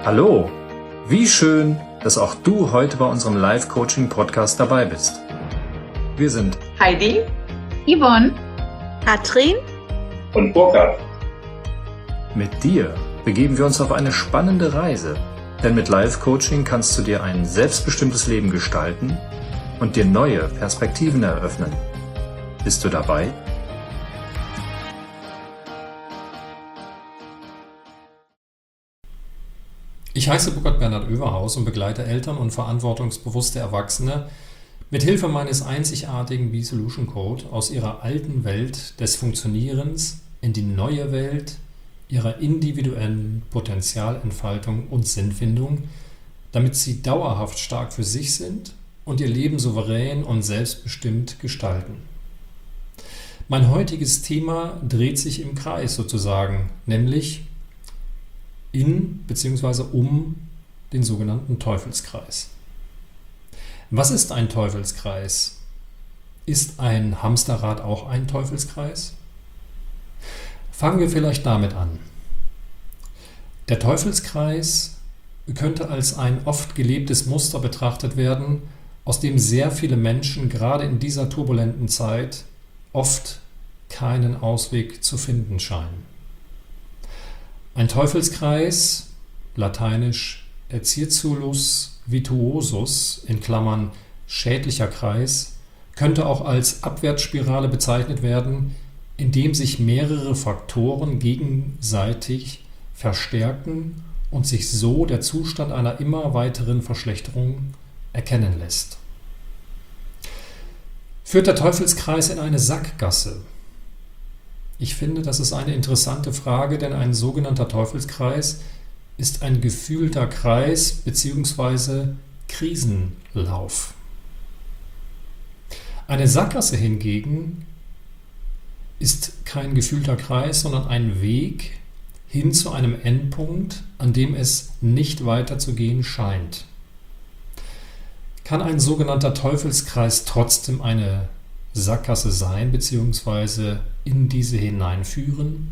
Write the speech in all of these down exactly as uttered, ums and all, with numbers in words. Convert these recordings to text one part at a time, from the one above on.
Hallo, wie schön, dass auch du heute bei unserem Live-Coaching-Podcast dabei bist. Wir sind Heidi, Yvonne, Katrin und Burkhard. Mit dir begeben wir uns auf eine spannende Reise, denn mit Live-Coaching kannst du dir ein selbstbestimmtes Leben gestalten und dir neue Perspektiven eröffnen. Bist du dabei? Ich heiße Burkhard Bernhard Oeverhaus und begleite Eltern und verantwortungsbewusste Erwachsene mit Hilfe meines einzigartigen B-Solution Code aus ihrer alten Welt des Funktionierens in die neue Welt ihrer individuellen Potenzialentfaltung und Sinnfindung, damit sie dauerhaft stark für sich sind und ihr Leben souverän und selbstbestimmt gestalten. Mein heutiges Thema dreht sich im Kreis sozusagen, nämlich in bzw. um den sogenannten Teufelskreis. Was ist ein Teufelskreis? Ist ein Hamsterrad auch ein Teufelskreis? Fangen wir vielleicht damit an. Der Teufelskreis könnte als ein oft gelebtes Muster betrachtet werden, aus dem sehr viele Menschen gerade in dieser turbulenten Zeit oft keinen Ausweg zu finden scheinen. Ein Teufelskreis, lateinisch Circulus vituosus, in Klammern schädlicher Kreis, könnte auch als Abwärtsspirale bezeichnet werden, in dem sich mehrere Faktoren gegenseitig verstärken und sich so der Zustand einer immer weiteren Verschlechterung erkennen lässt. Führt der Teufelskreis in eine Sackgasse? Ich finde, das ist eine interessante Frage, denn ein sogenannter Teufelskreis ist ein gefühlter Kreis bzw. Krisenlauf. Eine Sackgasse hingegen ist kein gefühlter Kreis, sondern ein Weg hin zu einem Endpunkt, an dem es nicht weiterzugehen scheint. Kann ein sogenannter Teufelskreis trotzdem eine Sackgasse sein bzw. in diese hineinführen?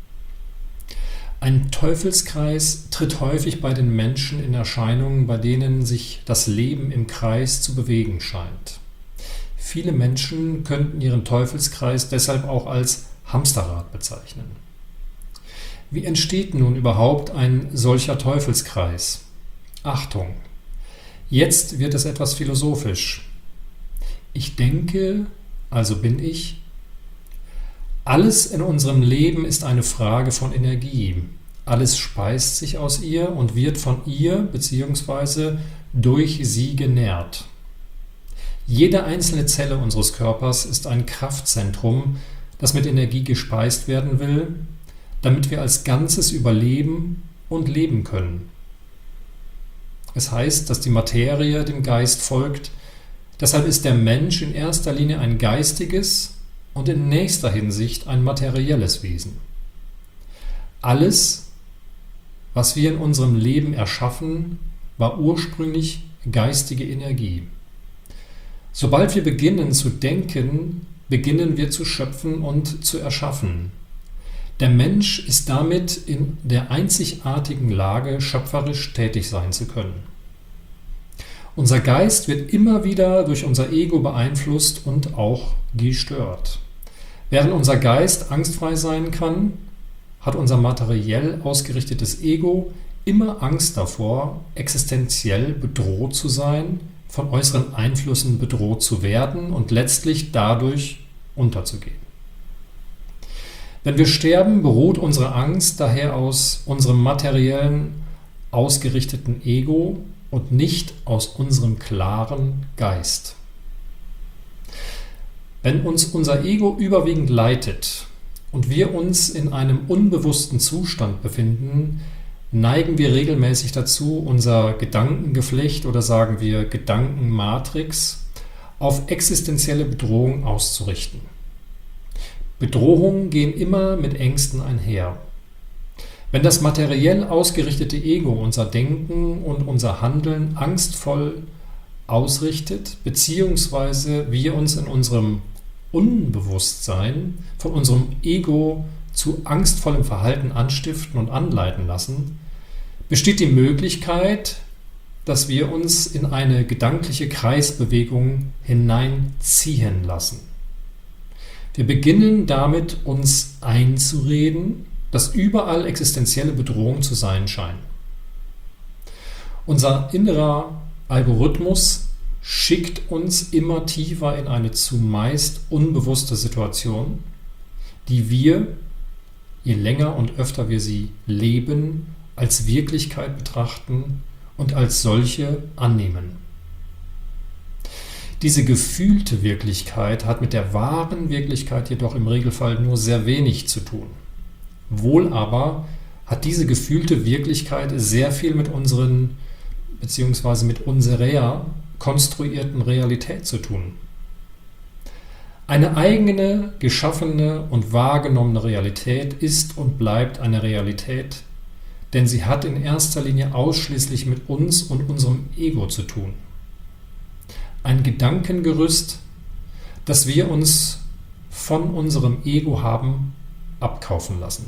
Ein Teufelskreis tritt häufig bei den Menschen in Erscheinung, bei denen sich das Leben im Kreis zu bewegen scheint. Viele Menschen könnten ihren Teufelskreis deshalb auch als Hamsterrad bezeichnen. Wie entsteht nun überhaupt ein solcher Teufelskreis? Achtung! Jetzt wird es etwas philosophisch. Ich denke, also bin ich. Alles in unserem Leben ist eine Frage von Energie. Alles speist sich aus ihr und wird von ihr bzw. durch sie genährt. Jede einzelne Zelle unseres Körpers ist ein Kraftzentrum, das mit Energie gespeist werden will, damit wir als Ganzes überleben und leben können. Es heißt, dass die Materie dem Geist folgt. Deshalb ist der Mensch in erster Linie ein geistiges und in nächster Hinsicht ein materielles Wesen. Alles, was wir in unserem Leben erschaffen, war ursprünglich geistige Energie. Sobald wir beginnen zu denken, beginnen wir zu schöpfen und zu erschaffen. Der Mensch ist damit in der einzigartigen Lage, schöpferisch tätig sein zu können. Unser Geist wird immer wieder durch unser Ego beeinflusst und auch gestört. Während unser Geist angstfrei sein kann, hat unser materiell ausgerichtetes Ego immer Angst davor, existenziell bedroht zu sein, von äußeren Einflüssen bedroht zu werden und letztlich dadurch unterzugehen. Wenn wir sterben, beruht unsere Angst daher aus unserem materiellen, ausgerichteten Ego und nicht aus unserem klaren Geist. Wenn uns unser Ego überwiegend leitet und wir uns in einem unbewussten Zustand befinden, neigen wir regelmäßig dazu, unser Gedankengeflecht oder sagen wir Gedankenmatrix auf existenzielle Bedrohung auszurichten. Bedrohungen gehen immer mit Ängsten einher. Wenn das materiell ausgerichtete Ego unser Denken und unser Handeln angstvoll ausrichtet, beziehungsweise wir uns in unserem Unbewusstsein von unserem Ego zu angstvollem Verhalten anstiften und anleiten lassen, besteht die Möglichkeit, dass wir uns in eine gedankliche Kreisbewegung hineinziehen lassen. Wir beginnen damit, uns einzureden, dass überall existenzielle Bedrohungen zu sein scheinen. Unser innerer Algorithmus schickt uns immer tiefer in eine zumeist unbewusste Situation, die wir, je länger und öfter wir sie leben, als Wirklichkeit betrachten und als solche annehmen. Diese gefühlte Wirklichkeit hat mit der wahren Wirklichkeit jedoch im Regelfall nur sehr wenig zu tun. Wohl aber hat diese gefühlte Wirklichkeit sehr viel mit unseren bzw. mit unserer konstruierten Realität zu tun. Eine eigene, geschaffene und wahrgenommene Realität ist und bleibt eine Realität, denn sie hat in erster Linie ausschließlich mit uns und unserem Ego zu tun. Ein Gedankengerüst, das wir uns von unserem Ego haben abkaufen lassen.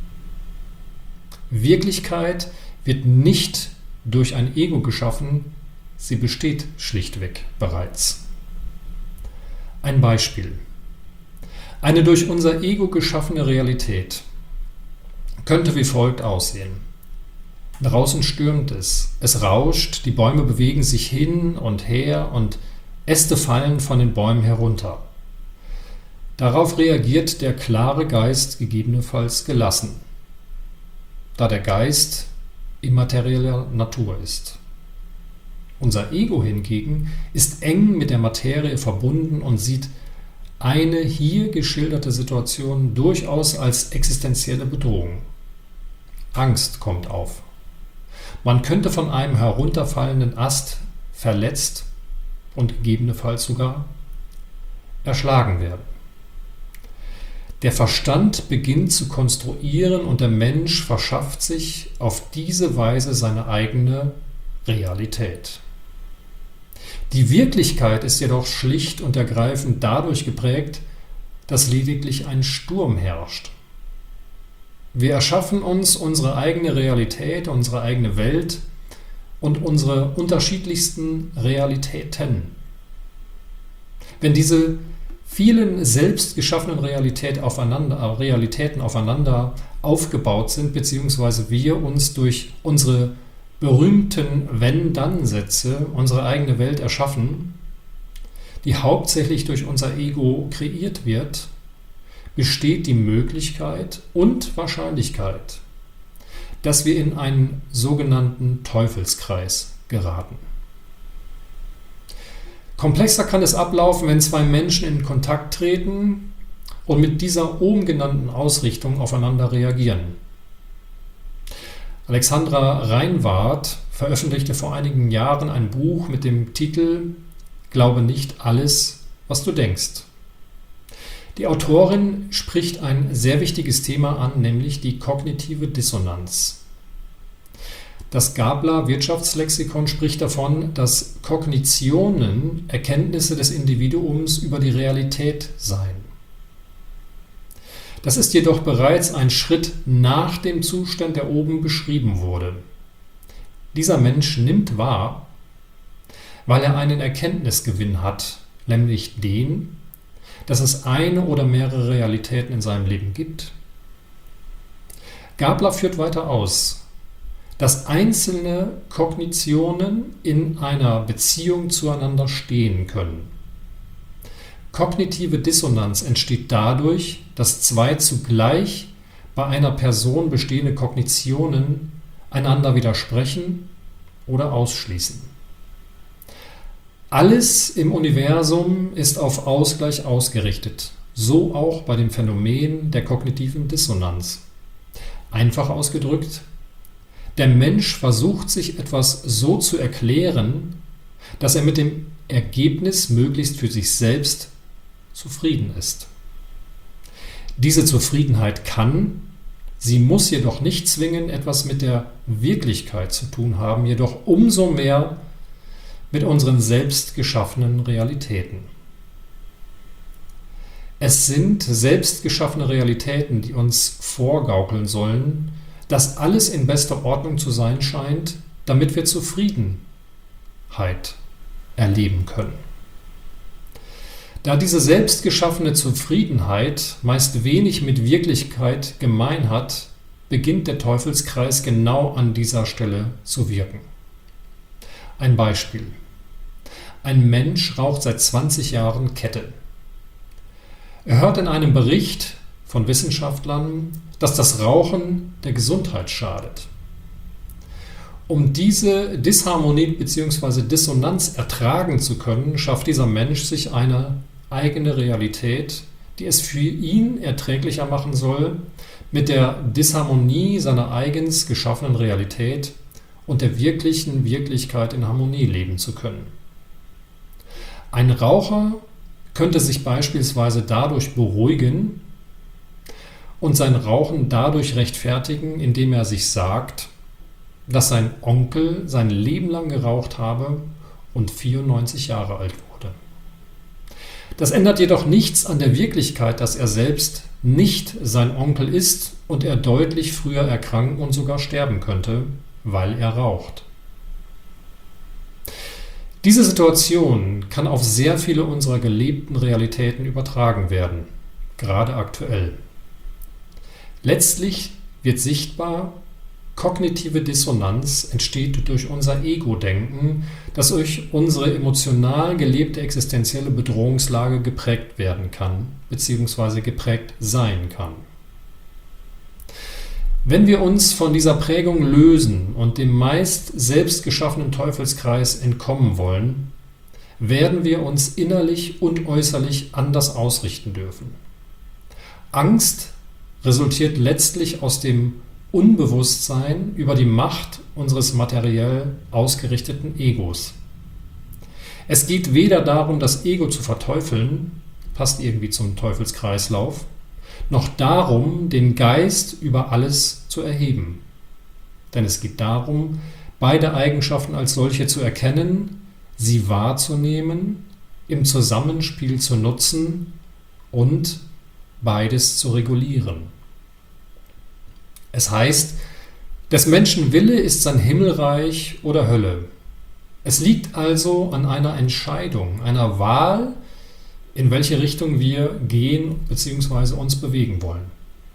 Wirklichkeit wird nicht durch ein Ego geschaffen, sie besteht schlichtweg bereits. Ein Beispiel. Eine durch unser Ego geschaffene Realität könnte wie folgt aussehen. Draußen stürmt es, es rauscht, die Bäume bewegen sich hin und her und Äste fallen von den Bäumen herunter. Darauf reagiert der klare Geist gegebenenfalls gelassen, da der Geist immaterieller Natur ist. Unser Ego hingegen ist eng mit der Materie verbunden und sieht eine hier geschilderte Situation durchaus als existenzielle Bedrohung. Angst kommt auf. Man könnte von einem herunterfallenden Ast verletzt und gegebenenfalls sogar erschlagen werden. Der Verstand beginnt zu konstruieren und der Mensch verschafft sich auf diese Weise seine eigene Realität. Die Wirklichkeit ist jedoch schlicht und ergreifend dadurch geprägt, dass lediglich ein Sturm herrscht. Wir erschaffen uns unsere eigene Realität, unsere eigene Welt und unsere unterschiedlichsten Realitäten. Wenn diese vielen selbst geschaffenen Realität aufeinander, Realitäten aufeinander aufgebaut sind, beziehungsweise wir uns durch unsere berühmten Wenn-Dann-Sätze unsere eigene Welt erschaffen, die hauptsächlich durch unser Ego kreiert wird, besteht die Möglichkeit und Wahrscheinlichkeit, dass wir in einen sogenannten Teufelskreis geraten. Komplexer kann es ablaufen, wenn zwei Menschen in Kontakt treten und mit dieser oben genannten Ausrichtung aufeinander reagieren. Alexandra Reinwarth veröffentlichte vor einigen Jahren ein Buch mit dem Titel »Glaube nicht alles, was du denkst«. Die Autorin spricht ein sehr wichtiges Thema an, nämlich die kognitive Dissonanz. Das Gabler Wirtschaftslexikon spricht davon, dass Kognitionen Erkenntnisse des Individuums über die Realität seien. Das ist jedoch bereits ein Schritt nach dem Zustand, der oben beschrieben wurde. Dieser Mensch nimmt wahr, weil er einen Erkenntnisgewinn hat, nämlich den, dass es eine oder mehrere Realitäten in seinem Leben gibt. Gabler führt weiter aus, dass einzelne Kognitionen in einer Beziehung zueinander stehen können. Kognitive Dissonanz entsteht dadurch, dass zwei zugleich bei einer Person bestehende Kognitionen einander widersprechen oder ausschließen. Alles im Universum ist auf Ausgleich ausgerichtet, so auch bei dem Phänomen der kognitiven Dissonanz. Einfach ausgedrückt, der Mensch versucht sich etwas so zu erklären, dass er mit dem Ergebnis möglichst für sich selbst zufrieden ist. Diese Zufriedenheit kann, sie muss jedoch nicht zwingend etwas mit der Wirklichkeit zu tun haben, jedoch umso mehr mit unseren selbst geschaffenen Realitäten. Es sind selbst geschaffene Realitäten, die uns vorgaukeln sollen, dass alles in bester Ordnung zu sein scheint, damit wir Zufriedenheit erleben können. Da diese selbstgeschaffene Zufriedenheit meist wenig mit Wirklichkeit gemein hat, beginnt der Teufelskreis genau an dieser Stelle zu wirken. Ein Beispiel. Ein Mensch raucht seit zwanzig Jahren Kette. Er hört in einem Bericht von Wissenschaftlern, dass das Rauchen der Gesundheit schadet. Um diese Disharmonie bzw. Dissonanz ertragen zu können, schafft dieser Mensch sich eine eigene Realität, die es für ihn erträglicher machen soll, mit der Disharmonie seiner eigens geschaffenen Realität und der wirklichen Wirklichkeit in Harmonie leben zu können. Ein Raucher könnte sich beispielsweise dadurch beruhigen und sein Rauchen dadurch rechtfertigen, indem er sich sagt, dass sein Onkel sein Leben lang geraucht habe und vierundneunzig Jahre alt wurde. Das ändert jedoch nichts an der Wirklichkeit, dass er selbst nicht sein Onkel ist und er deutlich früher erkranken und sogar sterben könnte, weil er raucht. Diese Situation kann auf sehr viele unserer gelebten Realitäten übertragen werden, gerade aktuell. Letztlich wird sichtbar, kognitive Dissonanz entsteht durch unser Ego-Denken, das durch unsere emotional gelebte existenzielle Bedrohungslage geprägt werden kann, bzw. geprägt sein kann. Wenn wir uns von dieser Prägung lösen und dem meist selbst geschaffenen Teufelskreis entkommen wollen, werden wir uns innerlich und äußerlich anders ausrichten dürfen. Angst resultiert letztlich aus dem Unbewusstsein über die Macht unseres materiell ausgerichteten Egos. Es geht weder darum, das Ego zu verteufeln, passt irgendwie zum Teufelskreislauf, noch darum, den Geist über alles zu erheben. Denn es geht darum, beide Eigenschaften als solche zu erkennen, sie wahrzunehmen, im Zusammenspiel zu nutzen und beides zu regulieren. Es heißt, des Menschen Wille ist sein Himmelreich oder Hölle. Es liegt also an einer Entscheidung, einer Wahl, in welche Richtung wir gehen bzw. uns bewegen wollen.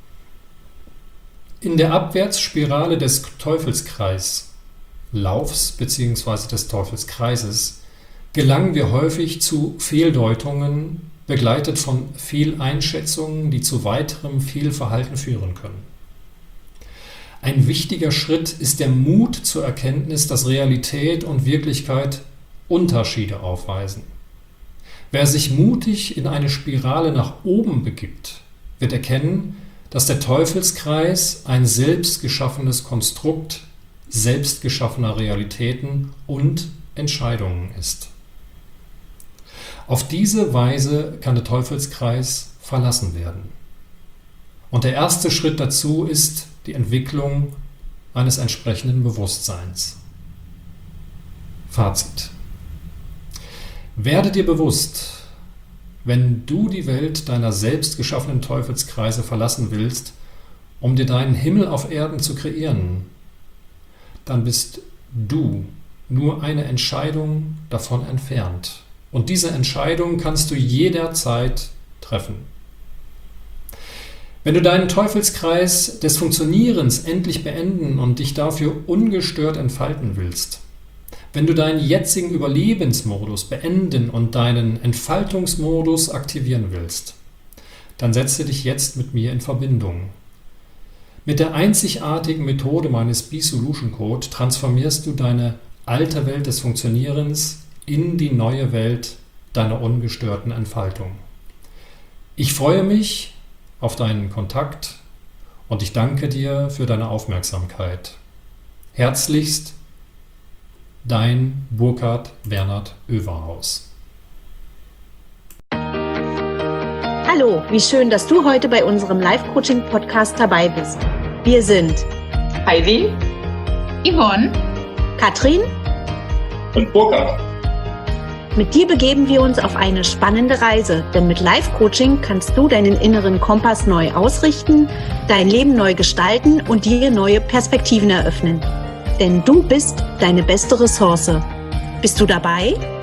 In der Abwärtsspirale des Teufelskreislaufs bzw. des Teufelskreises gelangen wir häufig zu Fehldeutungen, begleitet von Fehleinschätzungen, die zu weiterem Fehlverhalten führen können. Ein wichtiger Schritt ist der Mut zur Erkenntnis, dass Realität und Wirklichkeit Unterschiede aufweisen. Wer sich mutig in eine Spirale nach oben begibt, wird erkennen, dass der Teufelskreis ein selbstgeschaffenes Konstrukt selbstgeschaffener Realitäten und Entscheidungen ist. Auf diese Weise kann der Teufelskreis verlassen werden. Und der erste Schritt dazu ist die Entwicklung eines entsprechenden Bewusstseins. Fazit. Werde dir bewusst, wenn du die Welt deiner selbst geschaffenen Teufelskreise verlassen willst, um dir deinen Himmel auf Erden zu kreieren, dann bist du nur eine Entscheidung davon entfernt. Und diese Entscheidung kannst du jederzeit treffen. Wenn du deinen Teufelskreis des Funktionierens endlich beenden und dich dafür ungestört entfalten willst, wenn du deinen jetzigen Überlebensmodus beenden und deinen Entfaltungsmodus aktivieren willst, dann setze dich jetzt mit mir in Verbindung. Mit der einzigartigen Methode meines B-Solution Code transformierst du deine alte Welt des Funktionierens in die neue Welt deiner ungestörten Entfaltung. Ich freue mich auf deinen Kontakt und ich danke dir für deine Aufmerksamkeit. Herzlichst, dein Burkhard Bernhard Oeverhaus. Hallo, wie schön, dass du heute bei unserem Live-Coaching-Podcast dabei bist. Wir sind Heidi, Yvonne, Katrin und Burkhard. Mit dir begeben wir uns auf eine spannende Reise, denn mit Life-Coaching kannst du deinen inneren Kompass neu ausrichten, dein Leben neu gestalten und dir neue Perspektiven eröffnen. Denn du bist deine beste Ressource. Bist du dabei?